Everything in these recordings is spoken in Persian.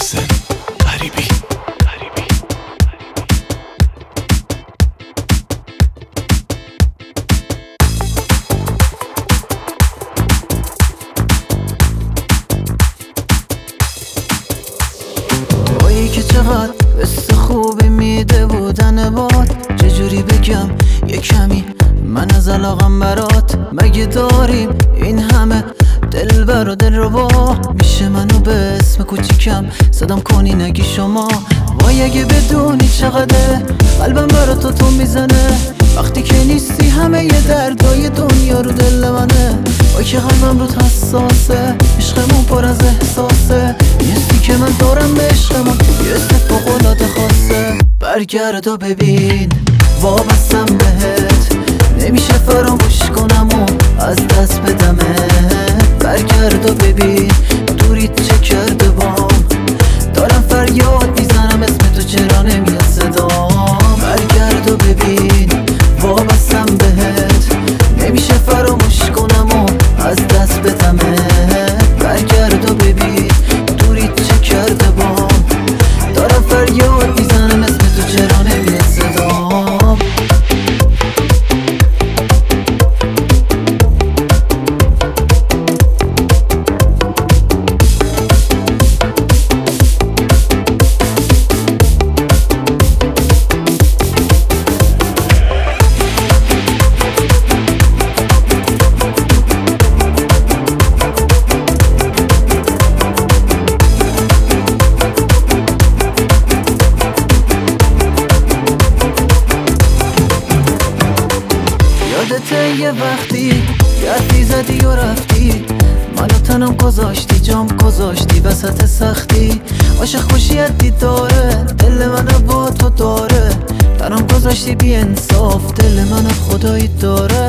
مثل غریبی. تویی که چقدر قصه خوبی میده بودن باد، چجوری بگم یه کمی من از علاقم برات. مگه داریم این همه دلبر و دلربا؟ میشه منو به اسم کوچیکم صدام کنی نگی شما؟ وای اگه بدونی چقدر قلبم برا تو میزنه وقتی که نیستی. همه ی دردای دنیا رو دل منه. وای که قلبم رو حساسه، عشقمون پر از احساسه. نیستی که من دارم به عشقمون یه فوق‌العاده خاصه. برگرد و ببین وابستم بهت، نمیشه فراموش کنم و از دست بدمت. برگرد و ببین دوریت چه کرده بام، دارم فریاد میزنم اسم تو چرا نمیاد صدام. برگرد و ببین وابستم بهت، نمیشه فراموش کنم و از دست بدمت. برگرد و ببین دوریت چه کرده بام، دارم فریاد میزنم اسم تو چرا نمیاد صدام. یادته یه وقتی گردی زدی و رفتی، منو تنم گذاشتی جام گذاشتی وسط سختی. عاشق خوشیت دیداره دل منو با تو داره، تنم گذاشتی بی انصاف دل منو خدایی داره.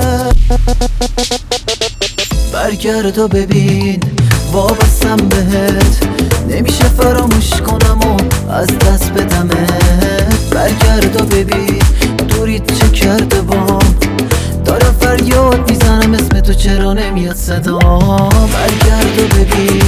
برگرد و ببین وابستم بهت، نمیشه فراموش کنم و از دست بدمت. برگرد و ببین دوریت چه کرده بام، دارم فریاد میزنم اسم تو چرا نمیاد صدام. برگرد و ببین